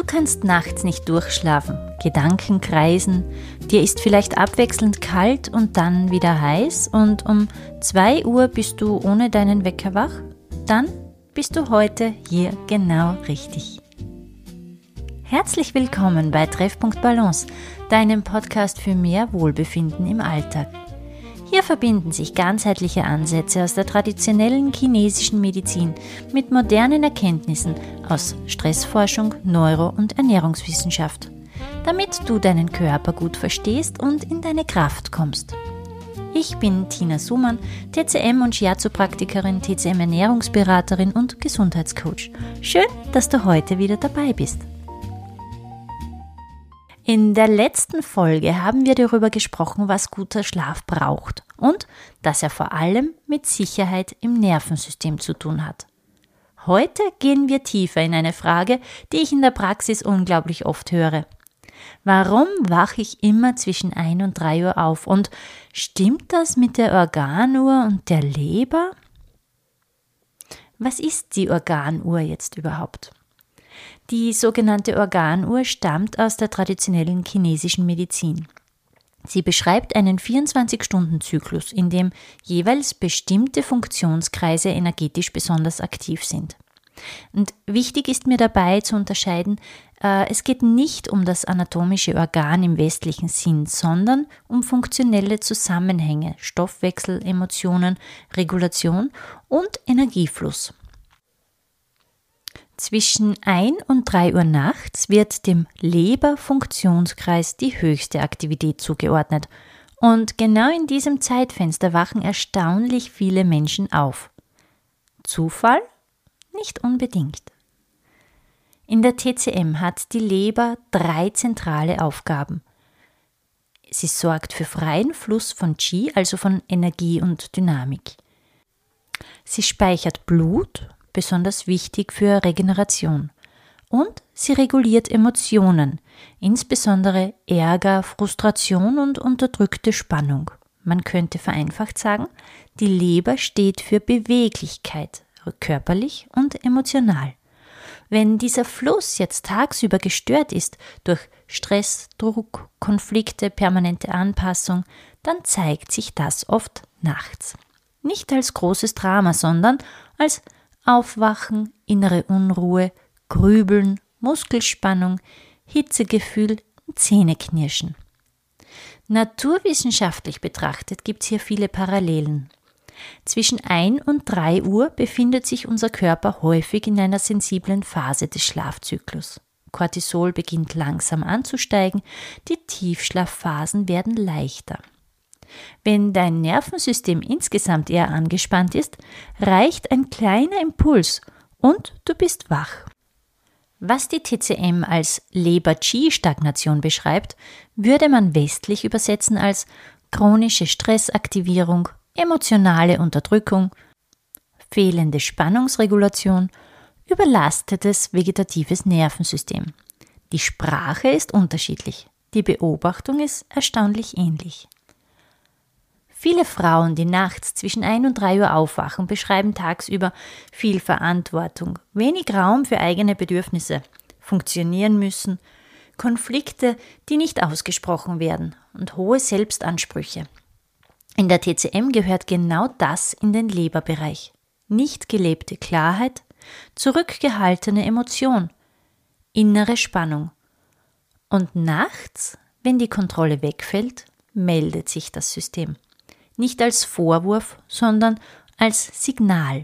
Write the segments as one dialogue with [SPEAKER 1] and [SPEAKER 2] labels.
[SPEAKER 1] kannst nachts nicht durchschlafen, Gedanken kreisen, dir ist vielleicht abwechselnd kalt und dann wieder heiß und um 2 Uhr bist du ohne deinen Wecker wach? Dann bist du heute hier genau richtig. Herzlich willkommen bei Treffpunkt Balance, deinem Podcast für mehr Wohlbefinden im Alltag. Hier verbinden sich ganzheitliche Ansätze aus der traditionellen chinesischen Medizin mit modernen Erkenntnissen aus Stressforschung, Neuro- und Ernährungswissenschaft, damit du deinen Körper gut verstehst und in deine Kraft kommst. Ich bin Tina Sumann, TCM- und Shiatsu-Praktikerin, TCM-Ernährungsberaterin und Gesundheitscoach. Schön, dass du heute wieder dabei bist. In der letzten Folge haben wir darüber gesprochen, was guter Schlaf braucht und dass er vor allem mit Sicherheit im Nervensystem zu tun hat. Heute gehen wir tiefer in eine Frage, die ich in der Praxis unglaublich oft höre. Warum wache ich immer zwischen 1 und 3 Uhr auf und stimmt das mit der Organuhr und der Leber? Was ist die Organuhr jetzt überhaupt? Die sogenannte Organuhr stammt aus der traditionellen chinesischen Medizin. Sie beschreibt einen 24-Stunden-Zyklus, in dem jeweils bestimmte Funktionskreise energetisch besonders aktiv sind. Und wichtig ist mir dabei zu unterscheiden, es geht nicht um das anatomische Organ im westlichen Sinn, sondern um funktionelle Zusammenhänge, Stoffwechsel, Emotionen, Regulation und Energiefluss. Zwischen 1 und 3 Uhr nachts wird dem Leberfunktionskreis die höchste Aktivität zugeordnet. Und genau in diesem Zeitfenster wachen erstaunlich viele Menschen auf. Zufall? Nicht unbedingt. In der TCM hat die Leber 3 zentrale Aufgaben. Sie sorgt für freien Fluss von Qi, also von Energie und Dynamik. Sie speichert Blut, besonders wichtig für Regeneration. Und sie reguliert Emotionen, insbesondere Ärger, Frustration und unterdrückte Spannung. Man könnte vereinfacht sagen, die Leber steht für Beweglichkeit, körperlich und emotional. Wenn dieser Fluss jetzt tagsüber gestört ist durch Stress, Druck, Konflikte, permanente Anpassung, dann zeigt sich das oft nachts. Nicht als großes Drama, sondern als Aufwachen, innere Unruhe, Grübeln, Muskelspannung, Hitzegefühl und Zähneknirschen. Naturwissenschaftlich betrachtet gibt es hier viele Parallelen. Zwischen 1 und 3 Uhr befindet sich unser Körper häufig in einer sensiblen Phase des Schlafzyklus. Cortisol beginnt langsam anzusteigen, die Tiefschlafphasen werden leichter. Wenn dein Nervensystem insgesamt eher angespannt ist, reicht ein kleiner Impuls und du bist wach. Was die TCM als Leber-Qi-Stagnation beschreibt, würde man westlich übersetzen als chronische Stressaktivierung, emotionale Unterdrückung, fehlende Spannungsregulation, überlastetes vegetatives Nervensystem. Die Sprache ist unterschiedlich, die Beobachtung ist erstaunlich ähnlich. Viele Frauen, die nachts zwischen 1 und 3 Uhr aufwachen, beschreiben tagsüber viel Verantwortung, wenig Raum für eigene Bedürfnisse, funktionieren müssen, Konflikte, die nicht ausgesprochen werden und hohe Selbstansprüche. In der TCM gehört genau das in den Leberbereich. Nicht gelebte Klarheit, zurückgehaltene Emotion, innere Spannung. Und nachts, wenn die Kontrolle wegfällt, meldet sich das System. Nicht als Vorwurf, sondern als Signal.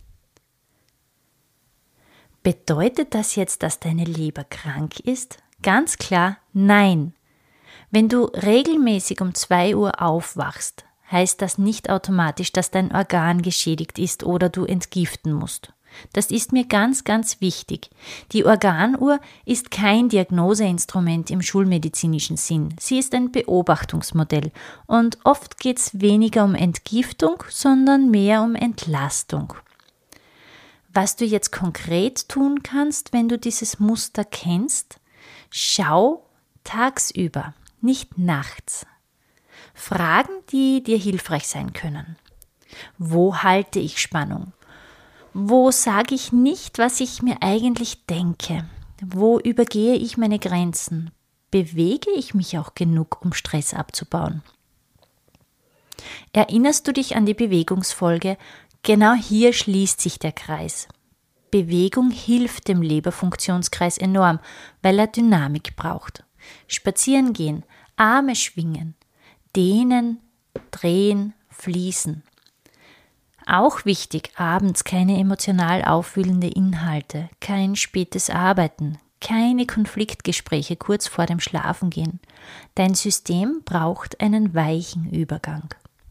[SPEAKER 1] Bedeutet das jetzt, dass deine Leber krank ist? Ganz klar, nein. Wenn du regelmäßig um 2 Uhr aufwachst, heißt das nicht automatisch, dass dein Organ geschädigt ist oder du entgiften musst. Das ist mir ganz, ganz wichtig. Die Organuhr ist kein Diagnoseinstrument im schulmedizinischen Sinn. Sie ist ein Beobachtungsmodell und oft geht es weniger um Entgiftung, sondern mehr um Entlastung. Was du jetzt konkret tun kannst, wenn du dieses Muster kennst, schau tagsüber, nicht nachts. Fragen, die dir hilfreich sein können. Wo halte ich Spannung? Wo sage ich nicht, was ich mir eigentlich denke? Wo übergehe ich meine Grenzen? Bewege ich mich auch genug, um Stress abzubauen? Erinnerst du dich an die Bewegungsfolge? Genau hier schließt sich der Kreis. Bewegung hilft dem Leberfunktionskreis enorm, weil er Dynamik braucht. Spazieren gehen, Arme schwingen, dehnen, drehen, fließen. Auch wichtig, abends keine emotional aufwühlende Inhalte, kein spätes Arbeiten, keine Konfliktgespräche kurz vor dem Schlafengehen. Dein System braucht einen weichen Übergang.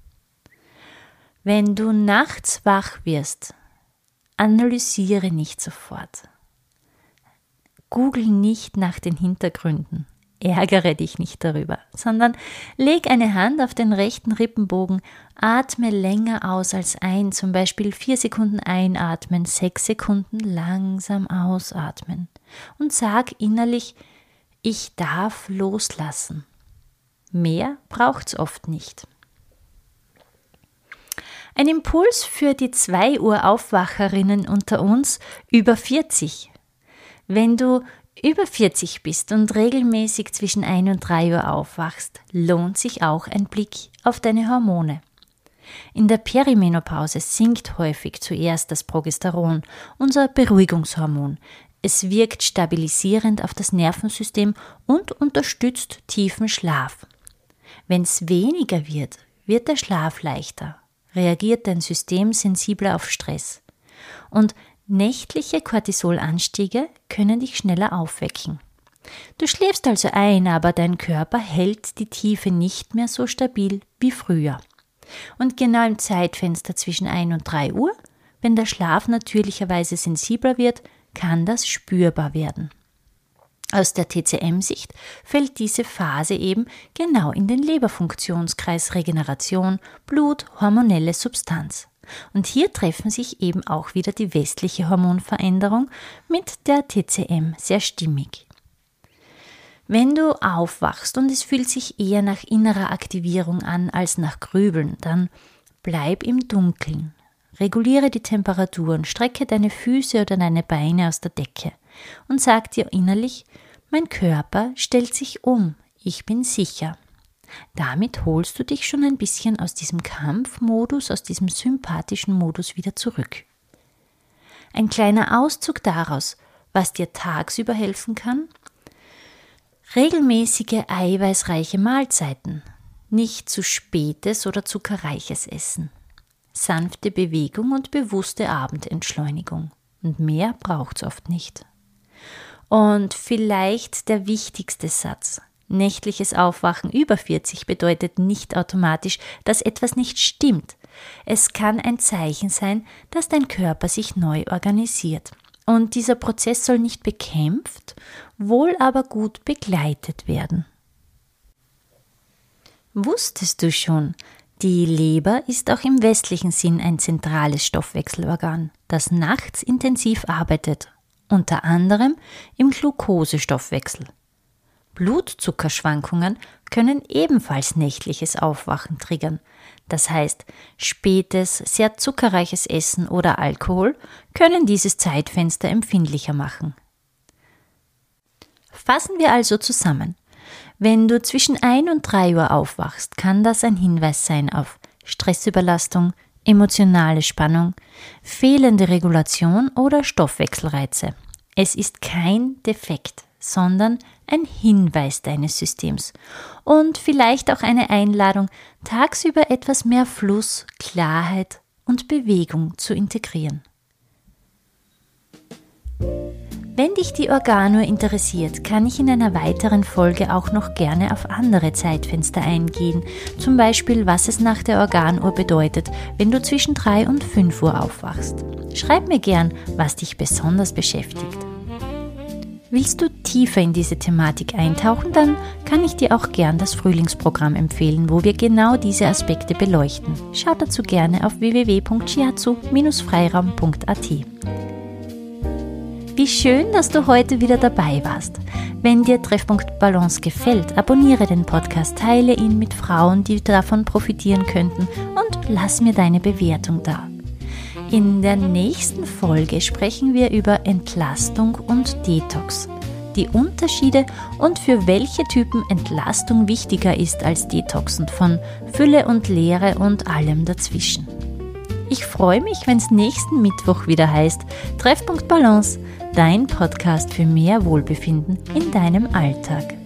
[SPEAKER 1] Wenn du nachts wach wirst, analysiere nicht sofort. Google nicht nach den Hintergründen. Ärgere dich nicht darüber, sondern leg eine Hand auf den rechten Rippenbogen, atme länger aus als ein, zum Beispiel 4 Sekunden einatmen, 6 Sekunden langsam ausatmen und sag innerlich, ich darf loslassen. Mehr braucht's oft nicht. Ein Impuls für die 2 Uhr Aufwacherinnen unter uns über 40. Wenn du über 40 bist und regelmäßig zwischen 1 und 3 Uhr aufwachst, lohnt sich auch ein Blick auf deine Hormone. In der Perimenopause sinkt häufig zuerst das Progesteron, unser Beruhigungshormon. Es wirkt stabilisierend auf das Nervensystem und unterstützt tiefen Schlaf. Wenn es weniger wird, wird der Schlaf leichter, reagiert dein System sensibler auf Stress. Und nächtliche Cortisolanstiege können dich schneller aufwecken. Du schläfst also ein, aber dein Körper hält die Tiefe nicht mehr so stabil wie früher. Und genau im Zeitfenster zwischen 1 und 3 Uhr, wenn der Schlaf natürlicherweise sensibler wird, kann das spürbar werden. Aus der TCM-Sicht fällt diese Phase eben genau in den Leberfunktionskreis Regeneration, Blut, hormonelle Substanz. Und hier treffen sich eben auch wieder die westliche Hormonveränderung mit der TCM sehr stimmig. Wenn du aufwachst und es fühlt sich eher nach innerer Aktivierung an als nach Grübeln, dann bleib im Dunkeln. Reguliere die Temperatur und strecke deine Füße oder deine Beine aus der Decke und sag dir innerlich, mein Körper stellt sich um, ich bin sicher. Damit holst du dich schon ein bisschen aus diesem Kampfmodus, aus diesem sympathischen Modus wieder zurück. Ein kleiner Auszug daraus, was dir tagsüber helfen kann: regelmäßige eiweißreiche Mahlzeiten, nicht zu spätes oder zuckerreiches Essen, sanfte Bewegung und bewusste Abendentschleunigung. Und mehr braucht's oft nicht. Und vielleicht der wichtigste Satz: nächtliches Aufwachen über 40 bedeutet nicht automatisch, dass etwas nicht stimmt. Es kann ein Zeichen sein, dass dein Körper sich neu organisiert. Und dieser Prozess soll nicht bekämpft, wohl aber gut begleitet werden. Wusstest du schon, die Leber ist auch im westlichen Sinn ein zentrales Stoffwechselorgan, das nachts intensiv arbeitet, unter anderem im Glukosestoffwechsel. Blutzuckerschwankungen können ebenfalls nächtliches Aufwachen triggern. Das heißt, spätes, sehr zuckerreiches Essen oder Alkohol können dieses Zeitfenster empfindlicher machen. Fassen wir also zusammen. Wenn du zwischen 1 und 3 Uhr aufwachst, kann das ein Hinweis sein auf Stressüberlastung, emotionale Spannung, fehlende Regulation oder Stoffwechselreize. Es ist kein Defekt, sondern ein Hinweis deines Systems und vielleicht auch eine Einladung, tagsüber etwas mehr Fluss, Klarheit und Bewegung zu integrieren. Wenn dich die Organuhr interessiert, kann ich in einer weiteren Folge auch noch gerne auf andere Zeitfenster eingehen, zum Beispiel, was es nach der Organuhr bedeutet, wenn du zwischen 3 und 5 Uhr aufwachst. Schreib mir gern, was dich besonders beschäftigt. Willst du tiefer in diese Thematik eintauchen, dann kann ich dir auch gern das Frühlingsprogramm empfehlen, wo wir genau diese Aspekte beleuchten. Schau dazu gerne auf www.shiatsu-freiraum.at. Wie schön, dass du heute wieder dabei warst. Wenn dir Treffpunkt Balance gefällt, abonniere den Podcast, teile ihn mit Frauen, die davon profitieren könnten, und lass mir deine Bewertung da. In der nächsten Folge sprechen wir über Entlastung und Detox. die Unterschiede und für welche Typen Entlastung wichtiger ist als Detoxen von Fülle und Leere und allem dazwischen. Ich freue mich, wenn es nächsten Mittwoch wieder heißt Treffpunkt Balance, dein Podcast für mehr Wohlbefinden in deinem Alltag.